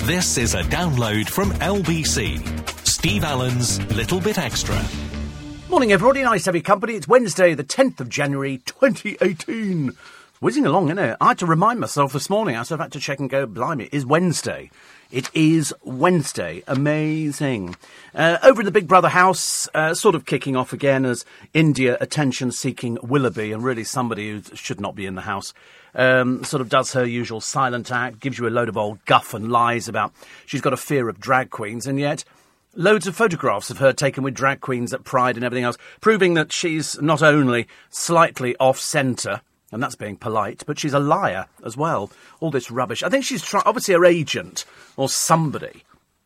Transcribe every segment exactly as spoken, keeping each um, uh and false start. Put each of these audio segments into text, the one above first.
This is a download from L B C. Steve Allen's Little Bit Extra. Morning, everybody. Nice to have your company. It's Wednesday, the tenth of January, twenty eighteen. Whizzing along, isn't it? I had to remind myself this morning. I sort of had to check and go, blimey, it is Wednesday. It is Wednesday. Amazing. Uh, over in the Big Brother house, uh, sort of kicking off again as India attention-seeking Willoughby, and really somebody who should not be in the house, um, sort of does her usual silent act, gives you a load of old guff and lies about she's got a fear of drag queens, and yet loads of photographs of her taken with drag queens at Pride and everything else, proving that she's not only slightly off-centre, and that's being polite, but she's a liar as well. All this rubbish. I think she's trying, obviously her agent or somebody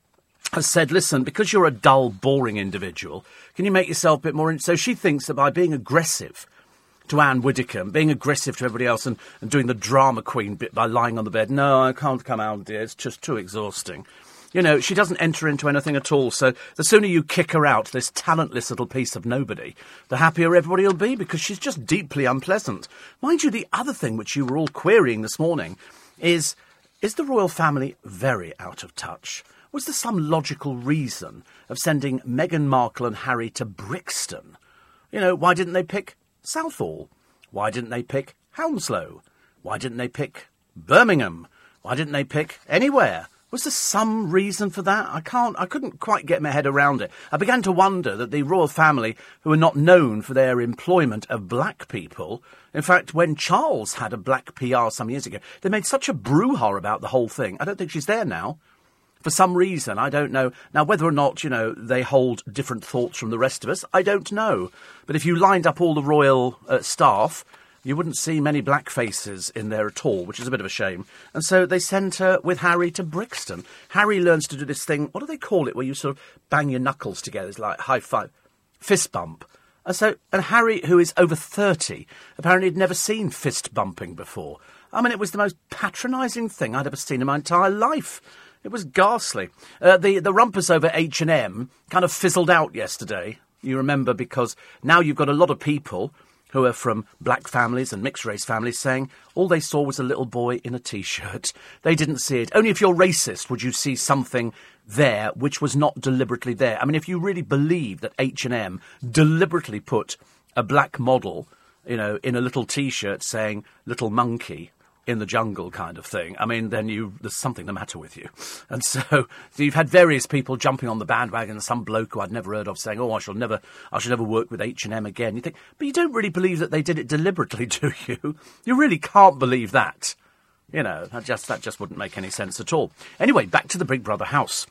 has said, listen, because you're a dull, boring individual, can you make yourself a bit more... In-? So she thinks that by being aggressive to Anne Widdecombe, being aggressive to everybody else and, and doing the drama queen bit by lying on the bed, no, I can't come out, dear, it's just too exhausting. You know, she doesn't enter into anything at all, so the sooner you kick her out, this talentless little piece of nobody, the happier everybody will be, because she's just deeply unpleasant. Mind you, the other thing which you were all querying this morning is, is the royal family very out of touch? Was there some logical reason of sending Meghan Markle and Harry to Brixton? You know, why didn't they pick Southall? Why didn't they pick Hounslow? Why didn't they pick Birmingham? Why didn't they pick anywhere? Was there some reason for that? I can't, I couldn't quite get my head around it. I began to wonder that the royal family, who are not known for their employment of black people, in fact, when Charles had a black P R some years ago, they made such a brouhaha about the whole thing. I don't think she's there now. For some reason, I don't know. Now, whether or not, you know, they hold different thoughts from the rest of us, I don't know. But if you lined up all the royal uh, staff, you wouldn't see many black faces in there at all, which is a bit of a shame. And so they sent her with Harry to Brixton. Harry learns to do this thing, what do they call it, where you sort of bang your knuckles together? It's like high five, fist bump. And so, and Harry, who is over thirty, apparently had never seen fist bumping before. I mean, it was the most patronising thing I'd ever seen in my entire life. It was ghastly. Uh, the, the rumpus over H and M kind of fizzled out yesterday. You remember, because now you've got a lot of people who are from black families and mixed-race families saying all they saw was a little boy in a T-shirt. They didn't see it. Only if you're racist would you see something there which was not deliberately there. I mean, if you really believe that H and M deliberately put a black model, you know, in a little T-shirt saying little monkey in the jungle kind of thing, I mean, then you there's something the matter with you. And so, so you've had various people jumping on the bandwagon, some bloke who I'd never heard of saying, oh, I shall never, I shall never work with H and M again. You think, but you don't really believe that they did it deliberately, do you? You really can't believe that. You know, that just, that just wouldn't make any sense at all. Anyway, back to the Big Brother house.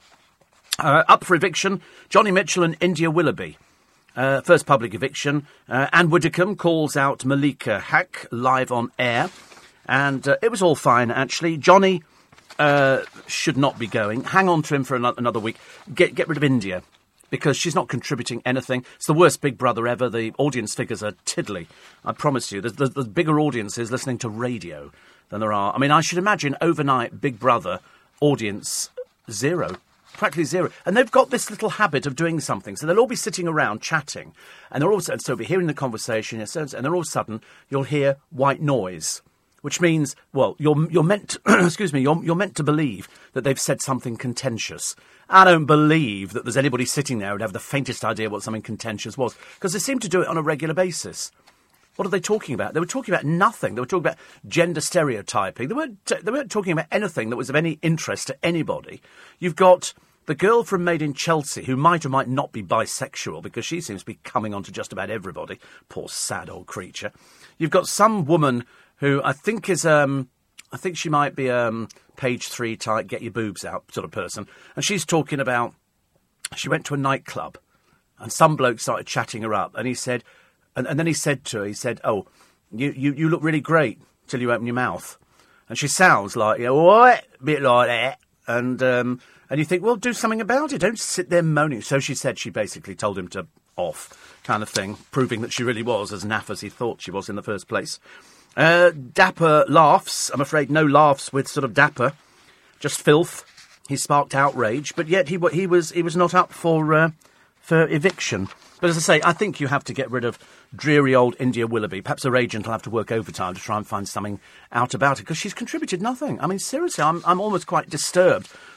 Uh, up for eviction, Johnny Mitchell and India Willoughby. Uh, first public eviction. Uh, Anne Widdecombe calls out Malika Hack live on air. And uh, it was all fine, actually. Johnny uh, should not be going. Hang on to him for another, another week. Get get rid of India, because she's not contributing anything. It's the worst Big Brother ever. The audience figures are tiddly. I promise you. There's, there's, there's bigger audiences listening to radio than there are. I mean, I should imagine overnight Big Brother audience zero. Practically zero. And they've got this little habit of doing something. So they'll all be sitting around chatting. And they're all, and so we're hearing the conversation. And then all of a sudden, you'll hear white noise. Which means, well, you're you're meant to, excuse me, you're, you're meant to believe that they've said something contentious. I don't believe that there's anybody sitting there who'd have the faintest idea what something contentious was, because they seem to do it on a regular basis. What are they talking about? They were talking about nothing. They were talking about gender stereotyping. They weren't, they weren't talking about anything that was of any interest to anybody. You've got the girl from Made in Chelsea, who might or might not be bisexual, because she seems to be coming on to just about everybody. Poor sad old creature. You've got some woman who I think is, um, I think she might be um, page three type, get your boobs out sort of person. And she's talking about, she went to a nightclub and some bloke started chatting her up. And he said, and, and then he said to her, he said, oh, you, you, you look really great till you open your mouth. And she sounds like, you know, what? A bit like that. And, um, and you think, well, do something about it. Don't sit there moaning. So she said she basically told him to off kind of thing, proving that she really was as naff as he thought she was in the first place. Uh, Dapper laughs. I'm afraid no laughs with sort of Dapper. Just filth. He sparked outrage, but yet he he was he was not up for uh, for eviction. But as I say, I think you have to get rid of dreary old India Willoughby. Perhaps her agent will have to work overtime to try and find something out about her, because she's contributed nothing. I mean, seriously, I'm I'm almost quite disturbed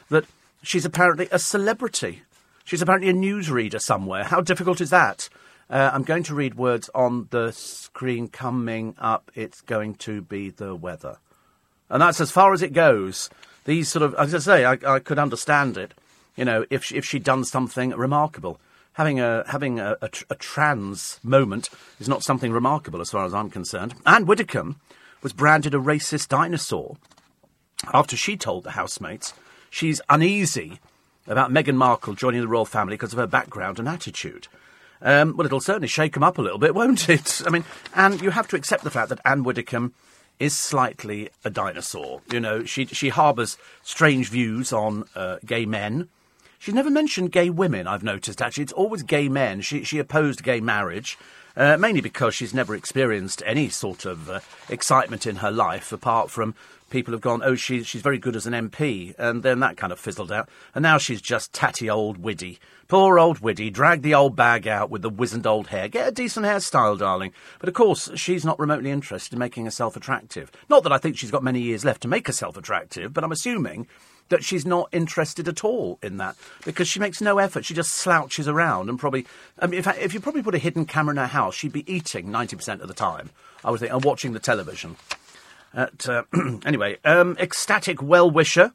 that she's apparently a celebrity. She's apparently a newsreader somewhere. How difficult is that? Uh, I'm going to read words on the screen coming up. It's going to be the weather. And that's as far as it goes. These sort of, as I say, I, I could understand it, you know, if she, if she'd done something remarkable. Having a having a, a, a trans moment is not something remarkable as far as I'm concerned. Anne Widdecombe was branded a racist dinosaur after she told the housemates she's uneasy about Meghan Markle joining the royal family because of her background and attitude. Um, well, it'll certainly shake them up a little bit, won't it? I mean, and you have to accept the fact that Anne Widdecombe is slightly a dinosaur. You know, she she harbours strange views on uh, gay men. She's never mentioned gay women, I've noticed, actually. It's always gay men. She she opposed gay marriage, uh, mainly because she's never experienced any sort of uh, excitement in her life, apart from people have gone, oh, she, she's very good as an M P, and then that kind of fizzled out. And now she's just tatty old Widdy. Poor old Widdy, drag the old bag out with the wizened old hair. Get a decent hairstyle, darling. But, of course, she's not remotely interested in making herself attractive. Not that I think she's got many years left to make herself attractive, but I'm assuming that she's not interested at all in that, because she makes no effort. She just slouches around and probably... I mean, in fact, if you probably put a hidden camera in her house, she'd be eating ninety percent of the time, I would think, and watching the television. At, uh, anyway, um, ecstatic well-wisher,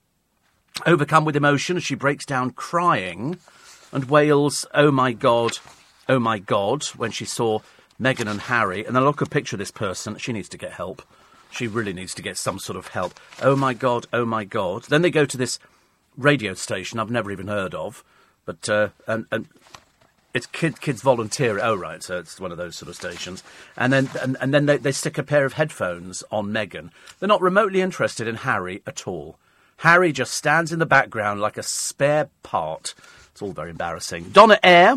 overcome with emotion as she breaks down crying and wails, oh my God, oh my God, when she saw Meghan and Harry. And then look at a picture of this person. She needs to get help. She really needs to get some sort of help. Oh, my God, oh, my God. Then they go to this radio station I've never even heard of, but uh, and, and it's kid, Kids Volunteer. Oh, right, so it's one of those sort of stations. And then and, and then they, they stick a pair of headphones on Meghan. They're not remotely interested in Harry at all. Harry just stands in the background like a spare part. It's all very embarrassing. Donna Eyre,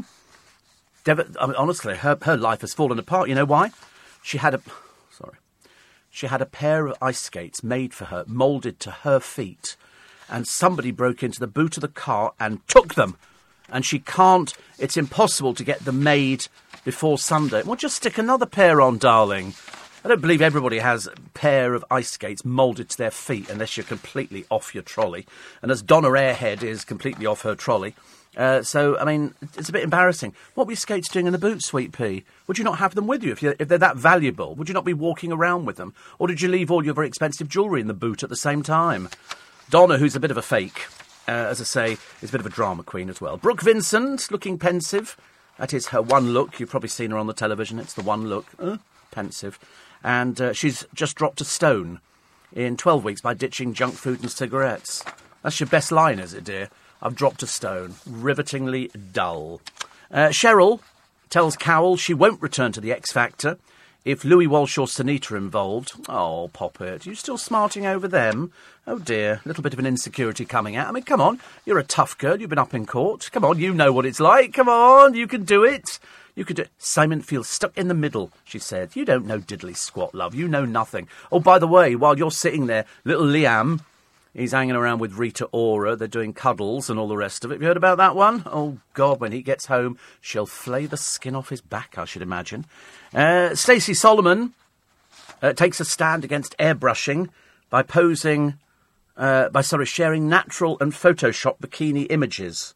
Dev- I mean, honestly, her, her life has fallen apart. You know why? She had a... Sorry. She had a pair of ice skates made for her, moulded to her feet, and somebody broke into the boot of the car and took them. And she can't, it's impossible to get them made before Sunday. Well, just stick another pair on, darling. I don't believe everybody has a pair of ice skates moulded to their feet unless you're completely off your trolley. And as Donna Airhead is completely off her trolley. Uh, so, I mean, it's a bit embarrassing. What were your skates doing in the boot, Sweet Pea? Would you not have them with you if, you're, if they're that valuable? Would you not be walking around with them? Or did you leave all your very expensive jewellery in the boot at the same time? Donna, who's a bit of a fake, uh, as I say, is a bit of a drama queen as well. Brooke Vincent, looking pensive. That is her one look. You've probably seen her on the television. It's the one look. Uh, pensive. And uh, she's just dropped a stone in twelve weeks by ditching junk food and cigarettes. That's your best line, is it, dear? I've dropped a stone. Rivetingly dull. Uh, Cheryl tells Cowell she won't return to the X Factor if Louis Walsh or Sunita are involved. Oh, Poppet, you still smarting over them? Oh, dear. A little bit of an insecurity coming out. I mean, come on. You're a tough girl. You've been up in court. Come on, you know what it's like. Come on, you can do it. You could do it. Simon feels stuck in the middle, she said. You don't know diddly squat, love. You know nothing. Oh, by the way, while you're sitting there, little Liam... He's hanging around with Rita Ora. They're doing cuddles and all the rest of it. Have you heard about that one? Oh, God, when he gets home, she'll flay the skin off his back, I should imagine. Uh, Stacey Solomon uh, takes a stand against airbrushing by posing, uh, by, sorry, sharing natural and Photoshop bikini images.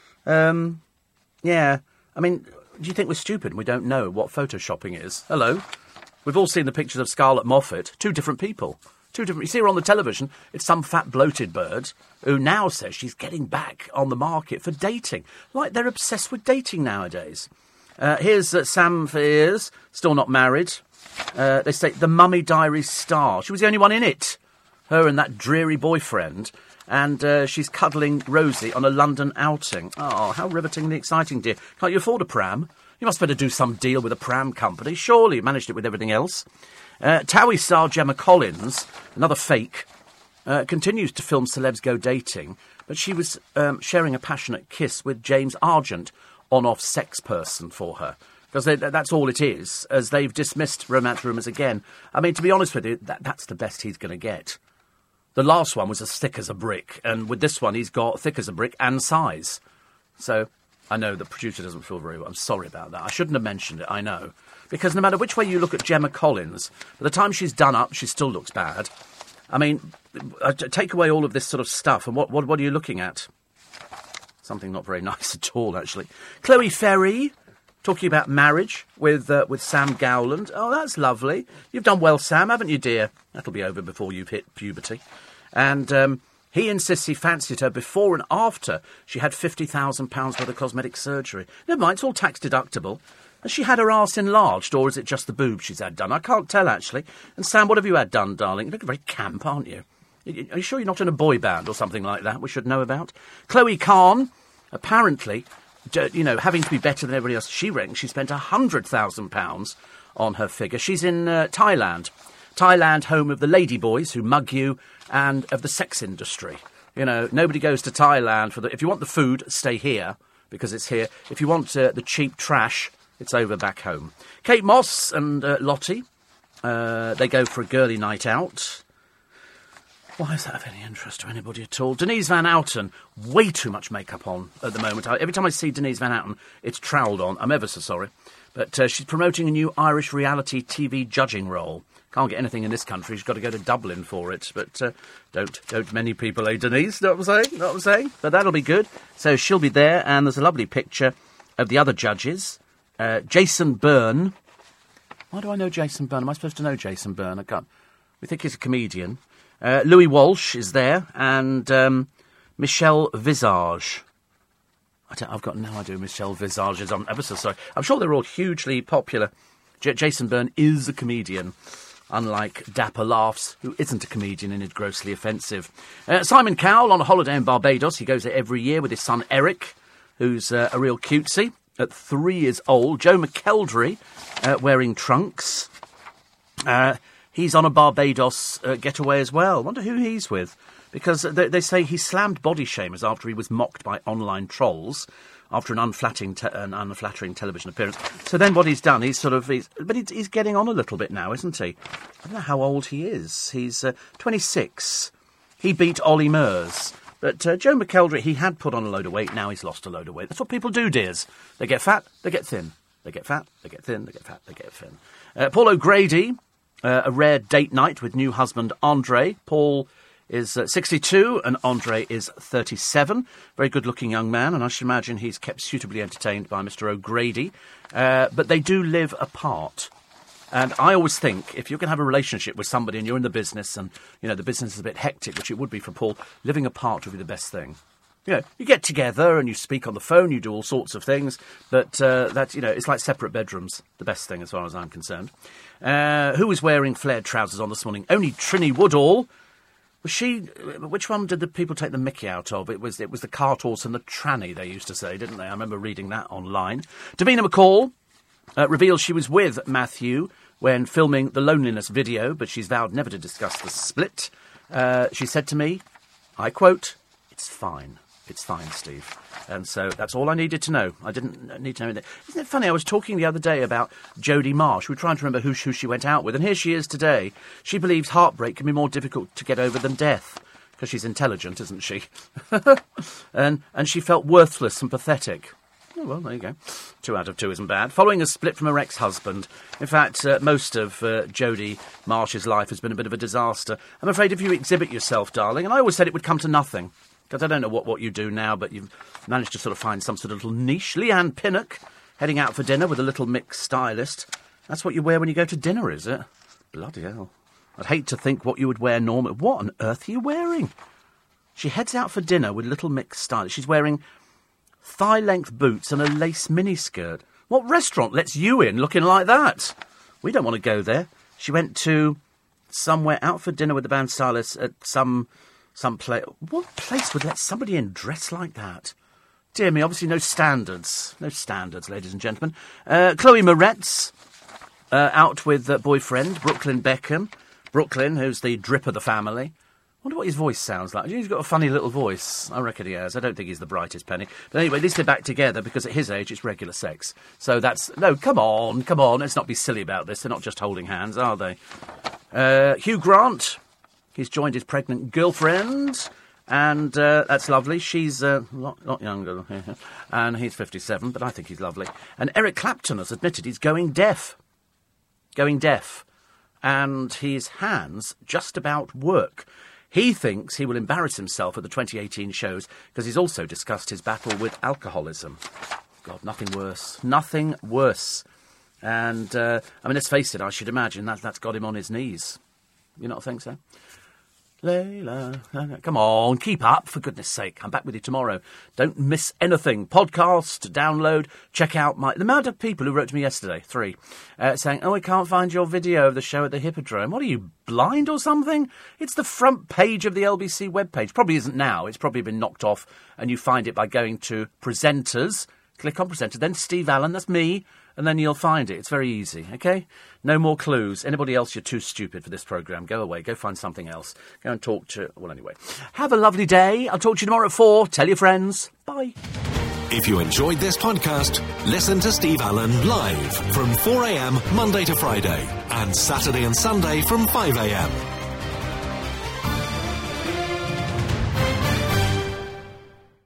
Um, yeah, I mean, do you think we're stupid and we don't know what Photoshopping is? Hello? We've all seen the pictures of Scarlett Moffat. Two different people. Two different. You see her on the television. It's some fat bloated bird who now says she's getting back on the market for dating. Like they're obsessed with dating nowadays. Uh, here's uh, Sam Fears, still not married. Uh, they say the Mummy Diaries star. She was the only one in it. Her and that dreary boyfriend. And uh, she's cuddling Rosie on a London outing. Oh, how rivetingly exciting, dear. Can't you afford a pram? You must better do some deal with a pram company. Surely you managed it with everything else. Uh, Towie star Gemma Collins, another fake, uh, continues to film celebs go dating, but she was um, sharing a passionate kiss with James Argent, on-off sex person for her. Because that's all it is, as they've dismissed romance rumours again. I mean, to be honest with you, that, that's the best he's going to get. The last one was as thick as a brick, and with this one he's got thick as a brick and size. So, I know the producer doesn't feel very well. I'm sorry about that. I shouldn't have mentioned it, I know. Because no matter which way you look at Gemma Collins, by the time she's done up, she still looks bad. I mean, uh, take away all of this sort of stuff, and what, what, what are you looking at? Something not very nice at all, actually. Chloe Ferry, talking about marriage with uh, with Sam Gowland. Oh, that's lovely. You've done well, Sam, haven't you, dear? That'll be over before you've hit puberty. And um, he insists he fancied her before and after she had fifty thousand pounds worth of cosmetic surgery. Never mind, it's all tax deductible. Has she had her arse enlarged, or is it just the boobs she's had done? I can't tell, actually. And Sam, what have you had done, darling? You look very camp, aren't you? Are you sure you're not in a boy band or something like that we should know about? Chloe Khan, apparently, you know, having to be better than everybody else, she reckons she spent one hundred thousand pounds on her figure. She's in uh, Thailand. Thailand, home of the ladyboys who mug you and of the sex industry. You know, nobody goes to Thailand for the... If you want the food, stay here, because it's here. If you want uh, the cheap trash, it's over back home. Kate Moss and uh, Lottie, uh, they go for a girly night out. Why is that of any interest to anybody at all? Denise Van Outen, way too much makeup on at the moment. I, every time I see Denise Van Outen, it's troweled on. I'm ever so sorry. But uh, she's promoting a new Irish reality T V judging role. Can't get anything in this country. She's got to go to Dublin for it. But uh, don't don't many people, eh, Denise? Know what I'm saying? Know what I'm saying? But that'll be good. So she'll be there, and there's a lovely picture of the other judges. Uh, Jason Byrne. Why do I know Jason Byrne? Am I supposed to know Jason Byrne? I can't. We think he's a comedian. Uh, Louis Walsh is there, and um, Michelle Visage. I don't, I've got no idea who Michelle Visage is. I'm ever so sorry. I'm sure they're all hugely popular. J- Jason Byrne is a comedian, unlike Dapper Laughs, who isn't a comedian and is grossly offensive. Uh, Simon Cowell on a holiday in Barbados. He goes there every year with his son Eric, who's uh, a real cutesy. At three years old. Joe McKeldry, uh, wearing trunks. Uh, he's on a Barbados uh, getaway as well. Wonder who he's with. Because they, they say he slammed body shamers after he was mocked by online trolls after an unflattering, te- an unflattering television appearance. So then what he's done, he's sort of... He's, but he's, he's getting on a little bit now, isn't he? I don't know how old he is. He's uh, twenty-six. He beat Ollie Murs. But uh, Joe McKeldry, he had put on a load of weight, now he's lost a load of weight. That's what people do, dears. They get fat, they get thin. They get fat, they get thin, they get fat, they get thin. Uh, Paul O'Grady, uh, a rare date night with new husband Andre. Paul is uh, sixty-two and Andre is thirty-seven. Very good-looking young man, and I should imagine he's kept suitably entertained by Mister O'Grady. Uh, but they do live apart. And I always think, if you can have a relationship with somebody and you're in the business and, you know, the business is a bit hectic, which it would be for Paul, living apart would be the best thing. You know, you get together and you speak on the phone, you do all sorts of things, but uh, that, you know, it's like separate bedrooms. The best thing as far as I'm concerned. Uh, who was wearing flared trousers on this morning? Only Trinny Woodall. Was she... Which one did the people take the mickey out of? It was, it was the cart horse and the tranny, they used to say, didn't they? I remember reading that online. Davina McCall. Uh, reveals she was with Matthew when filming the Loneliness video, but she's vowed never to discuss the split. Uh, she said to me, I quote, "It's fine. It's fine, Steve." And so that's all I needed to know. I didn't need to know anything. Isn't it funny? I was talking the other day about Jodie Marsh. We were trying to remember who, who she went out with, and here she is today. She believes heartbreak can be more difficult to get over than death, because she's intelligent, isn't she? and and she felt worthless and pathetic. Oh, well, there you go. Two out of two isn't bad. Following a split from her ex-husband. In fact, uh, most of uh, Jodie Marsh's life has been a bit of a disaster. I'm afraid if you exhibit yourself, darling, and I always said it would come to nothing, because I don't know what, what you do now, but you've managed to sort of find some sort of little niche. Leanne Pinnock, heading out for dinner with a little mixed stylist. That's what you wear when you go to dinner, is it? Bloody hell. I'd hate to think what you would wear normally. What on earth are you wearing? She heads out for dinner with little mixed stylist. She's wearing thigh-length boots and a lace miniskirt. What restaurant lets you in looking like that? We don't want to go there. She went to somewhere out for dinner with the band stylist at some some place. What place would let somebody in dressed like that? Dear me, obviously no standards. No standards, ladies and gentlemen. Uh, Chloe Moretz, uh, out with uh, boyfriend, Brooklyn Beckham. Brooklyn, who's the drip of the family. I wonder what his voice sounds like. He's got a funny little voice. I reckon he has. I don't think he's the brightest penny. But anyway, at least they're back together, because at his age, it's regular sex. So that's... No, come on, come on. Let's not be silly about this. They're not just holding hands, are they? Uh, Hugh Grant. He's joined his pregnant girlfriend. And uh, that's lovely. She's a uh, lot, lot younger. And he's fifty-seven, but I think he's lovely. And Eric Clapton has admitted he's going deaf. Going deaf. and his hands just about work. He thinks he will embarrass himself at the twenty eighteen shows because he's also discussed his battle with alcoholism. God, nothing worse. Nothing worse. And, uh, I mean, let's face it, I should imagine that that's got him on his knees. You not think so? Layla, come on, keep up, for goodness sake. I'm back with you tomorrow. Don't miss anything. Podcast, download, check out my... The amount of people who wrote to me yesterday, three, uh, saying, oh, I can't find your video of the show at the Hippodrome. What are you, blind or something? It's the front page of the L B C webpage. Probably isn't now. It's probably been knocked off, and you find it by going to presenters. Click on presenter, then Steve Allen, that's me, and then you'll find it. It's very easy, OK? No more clues. Anybody else, you're too stupid for this programme. Go away. Go find something else. Go and talk to... Well, anyway. Have a lovely day. I'll talk to you tomorrow at four. Tell your friends. Bye. If you enjoyed this podcast, listen to Steve Allen live from four a.m. Monday to Friday and Saturday and Sunday from five a.m.